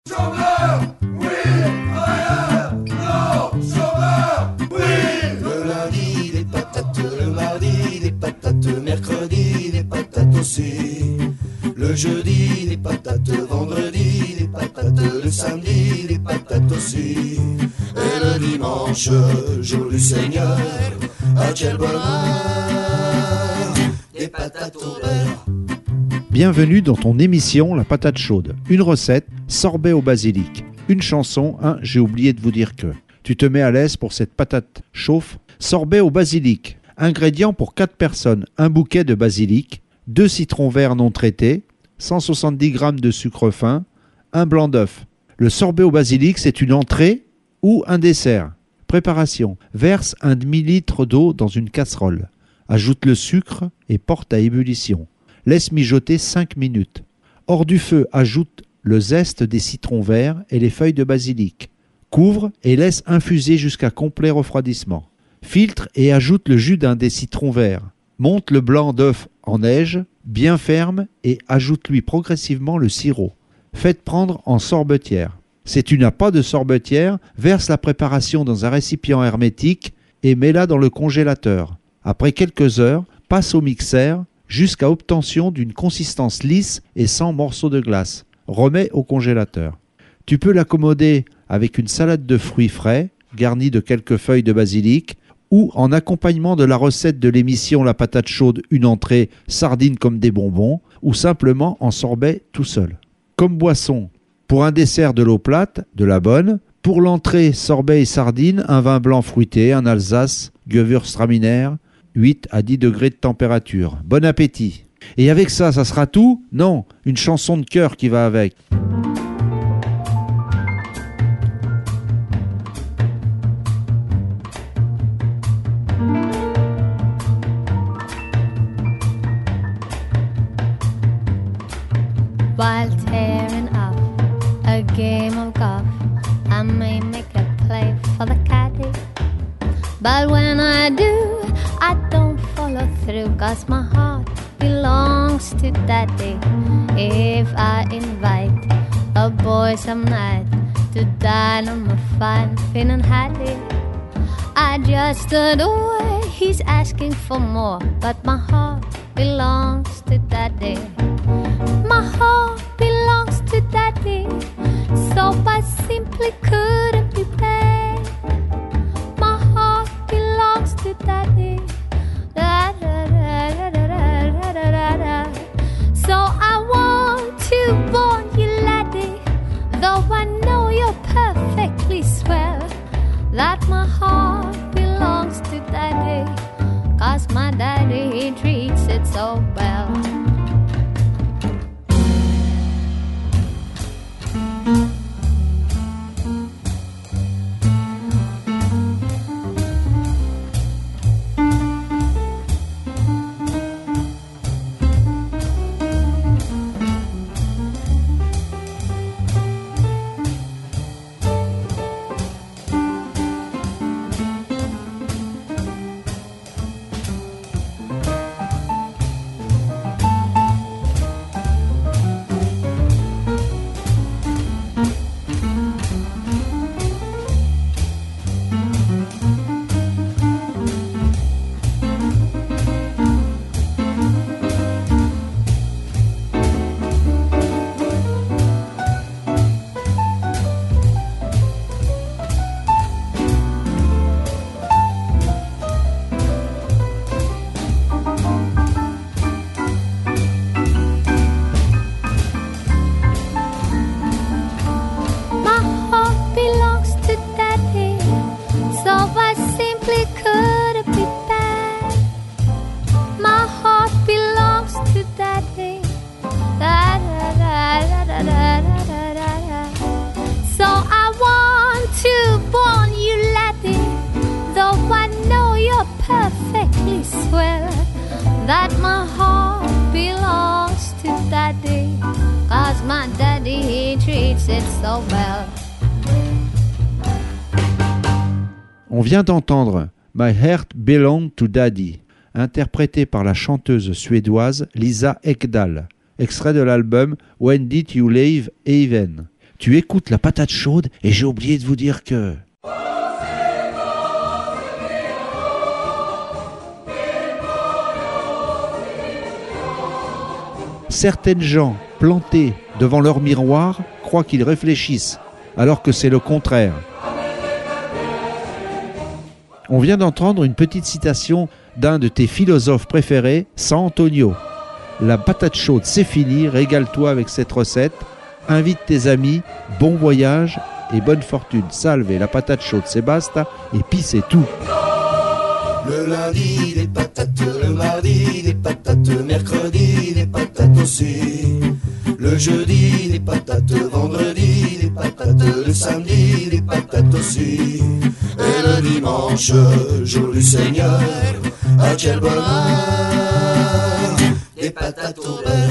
Chômeur, oui, travailleur, non, chômeur, oui. Le lundi, des patates, le mardi, des patates, mercredi, des patates aussi. Le jeudi, des patates, vendredi, des patates, le samedi, des patates aussi. Et le dimanche, jour du Seigneur, ah quel bonheur, des patates au beurre. Bienvenue dans ton émission La Patate Chaude. Une recette, sorbet au basilic. Une chanson, j'ai oublié de vous dire que. Tu te mets à l'aise pour cette patate chauffe. Sorbet au basilic. Ingrédients pour 4 personnes. Un bouquet de basilic, 2 citrons verts non traités, 170 g de sucre fin, un blanc d'œuf. Le sorbet au basilic, c'est une entrée ou un dessert. Préparation. Verse un demi-litre d'eau dans une casserole. Ajoute le sucre et porte à ébullition. Laisse mijoter 5 minutes. Hors du feu, ajoute le zeste des citrons verts et les feuilles de basilic. Couvre et laisse infuser jusqu'à complet refroidissement. Filtre et ajoute le jus d'un des citrons verts. Monte le blanc d'œuf en neige, bien ferme, et ajoute-lui progressivement le sirop. Faites prendre en sorbetière. Si tu n'as pas de sorbetière, verse la préparation dans un récipient hermétique et mets-la dans le congélateur. Après quelques heures, passe au mixeur jusqu'à obtention d'une consistance lisse et sans morceaux de glace. Remets au congélateur. Tu peux l'accommoder avec une salade de fruits frais, garnie de quelques feuilles de basilic, ou en accompagnement de la recette de l'émission La Patate Chaude, une entrée, sardines comme des bonbons, ou simplement en sorbet tout seul. Comme boisson, pour un dessert de l'eau plate, de la bonne. Pour l'entrée, sorbet et sardines, un vin blanc fruité, un Alsace, Gewürztraminer, 8 à 10 degrés de température. Bon appétit. Et avec ça sera tout? Non, une chanson de cœur qui va avec. While tearing up a game of golf, I may make a play for the caddy, but when I do, I don't follow through, 'cause my heart belongs to daddy. If I invite a boy some night to dine on my fine Finn and Hattie, I just adore, he's asking for more, but my heart belongs to daddy. My heart belongs to daddy, so I simply couldn't be bad. My heart belongs to daddy. Da, da, da, da, da, da, da, da, da. So I want to warn you, laddie, though I know you're perfectly swell, that my heart belongs to daddy, 'cause my daddy, he treats it so well. That my heart belongs to daddy, 'cause my daddy, he treats it so well. On vient d'entendre My Heart Belongs to Daddy, interprété par la chanteuse suédoise Lisa Ekdahl, extrait de l'album When Did You Leave Heaven, Tu écoutes la patate chaude et j'ai oublié de vous dire que... Certaines gens plantés devant leur miroir croient qu'ils réfléchissent, alors que c'est le contraire. On vient d'entendre une petite citation d'un de tes philosophes préférés, San Antonio. La patate chaude, c'est fini, régale-toi avec cette recette. Invite tes amis, bon voyage et bonne fortune. Salve, la patate chaude, c'est basta, et puis c'est tout. Le lundi, des patates, le mardi, des patates, mercredi, des patates aussi. Le jeudi, des patates, vendredi, des patates, le samedi, des patates aussi. Et le dimanche, jour du Seigneur, ah quel bonheur, des patates au beurre.